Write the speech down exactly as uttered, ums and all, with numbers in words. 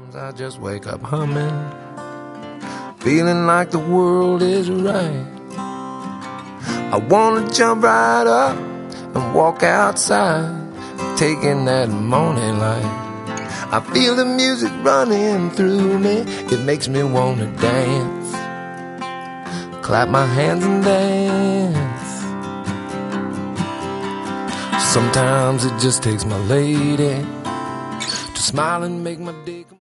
I just wake up humming, feeling like the world is right. I wanna jump right up and walk outside, taking that morning light. I feel the music running through me, it makes me wanna dance, clap my hands and dance. Sometimes it just takes my lady to smile and make my day.